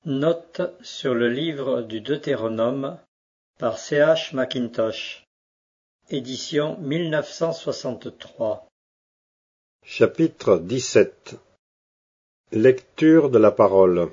Note sur le livre du Deutéronome par C.H. Mackintosh, édition 1963. Chapitre 17. Lecture de la parole.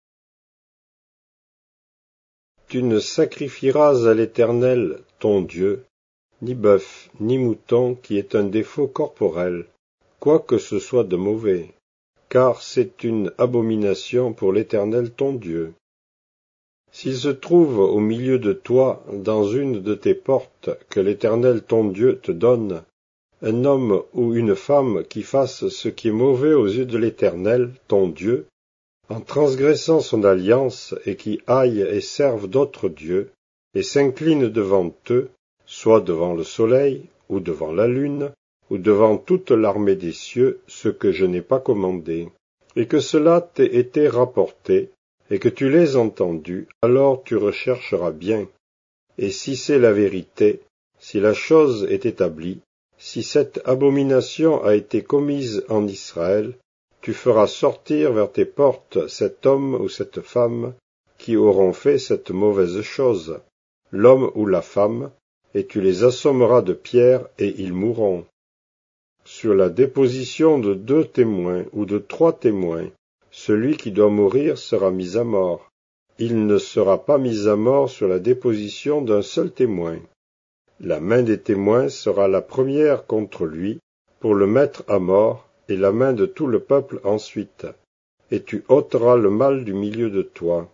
Tu ne sacrifieras à l'Éternel, ton Dieu, ni bœuf, ni mouton qui est un défaut corporel, quoi que ce soit de mauvais, car c'est une abomination pour l'Éternel ton Dieu. S'il se trouve au milieu de toi, dans une de tes portes que l'Éternel ton Dieu te donne, un homme ou une femme qui fasse ce qui est mauvais aux yeux de l'Éternel ton Dieu, en transgressant son alliance et qui aille et serve d'autres dieux, et s'incline devant eux, soit devant le soleil, ou devant la lune, ou devant toute l'armée des cieux, ce que je n'ai pas commandé, et que cela t'ait été rapporté, et que tu l'aies entendu, alors tu rechercheras bien. Et si c'est la vérité, si la chose est établie, si cette abomination a été commise en Israël, tu feras sortir vers tes portes cet homme ou cette femme qui auront fait cette mauvaise chose, l'homme ou la femme, et tu les assommeras de pierres et ils mourront. Sur la déposition de 2 témoins ou de 3 témoins, celui qui doit mourir sera mis à mort. Il ne sera pas mis à mort sur la déposition d'un seul témoin. La main des témoins sera la première contre lui, pour le mettre à mort, et la main de tout le peuple ensuite. Et tu ôteras le mal du milieu de toi.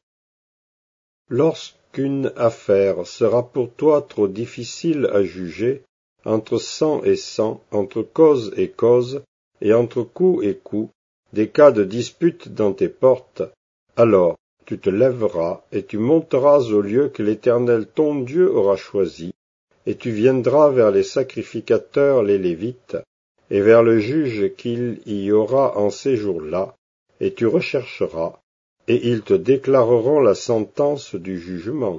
Lorsqu'une affaire sera pour toi trop difficile à juger, entre sang et sang, entre cause et cause, et entre coup et coup, des cas de dispute dans tes portes, alors tu te lèveras et tu monteras au lieu que l'Éternel ton Dieu aura choisi, et tu viendras vers les sacrificateurs les Lévites, et vers le juge qu'il y aura en ces jours-là, et tu rechercheras, et ils te déclareront la sentence du jugement.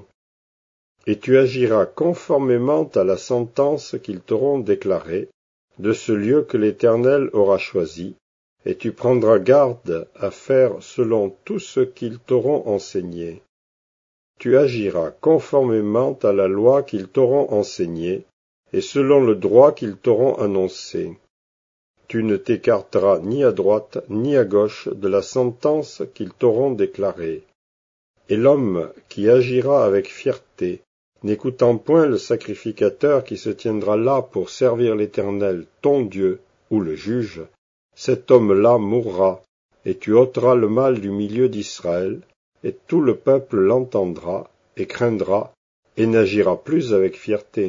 Et tu agiras conformément à la sentence qu'ils t'auront déclarée, de ce lieu que l'Éternel aura choisi, et tu prendras garde à faire selon tout ce qu'ils t'auront enseigné. Tu agiras conformément à la loi qu'ils t'auront enseignée, et selon le droit qu'ils t'auront annoncé. Tu ne t'écarteras ni à droite ni à gauche de la sentence qu'ils t'auront déclarée. Et l'homme qui agira avec fierté, n'écoutant point le sacrificateur qui se tiendra là pour servir l'Éternel, ton Dieu, ou le juge, cet homme-là mourra, et tu ôteras le mal du milieu d'Israël, et tout le peuple l'entendra, et craindra, et n'agira plus avec fierté.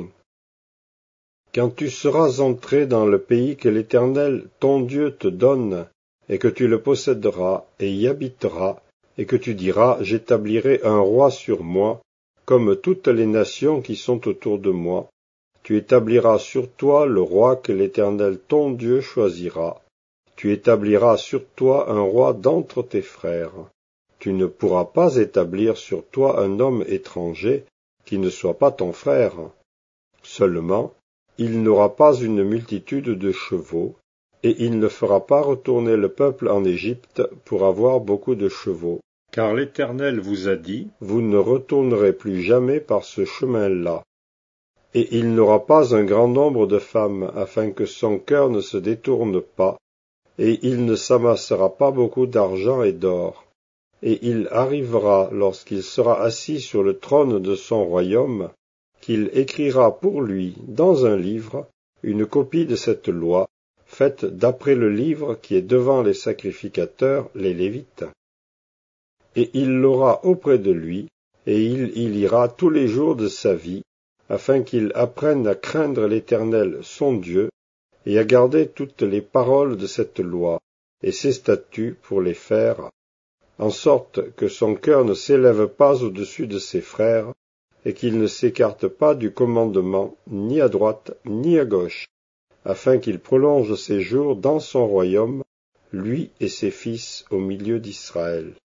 Quand tu seras entré dans le pays que l'Éternel, ton Dieu, te donne, et que tu le posséderas, et y habiteras, et que tu diras, j'établirai un roi sur moi, comme toutes les nations qui sont autour de moi, tu établiras sur toi le roi que l'Éternel, ton Dieu, choisira. Tu établiras sur toi un roi d'entre tes frères. Tu ne pourras pas établir sur toi un homme étranger qui ne soit pas ton frère. Seulement, il n'aura pas une multitude de chevaux, et il ne fera pas retourner le peuple en Égypte pour avoir beaucoup de chevaux. Car l'Éternel vous a dit, vous ne retournerez plus jamais par ce chemin-là. Et il n'aura pas un grand nombre de femmes, afin que son cœur ne se détourne pas, et il ne s'amassera pas beaucoup d'argent et d'or. Et il arrivera, lorsqu'il sera assis sur le trône de son royaume, qu'il écrira pour lui, dans un livre, une copie de cette loi, faite d'après le livre qui est devant les sacrificateurs, les Lévites. Et il l'aura auprès de lui, et il y lira tous les jours de sa vie, afin qu'il apprenne à craindre l'Éternel, son Dieu, et à garder toutes les paroles de cette loi, et ses statuts pour les faire, en sorte que son cœur ne s'élève pas au-dessus de ses frères, et qu'il ne s'écarte pas du commandement, ni à droite, ni à gauche, afin qu'il prolonge ses jours dans son royaume, lui et ses fils au milieu d'Israël.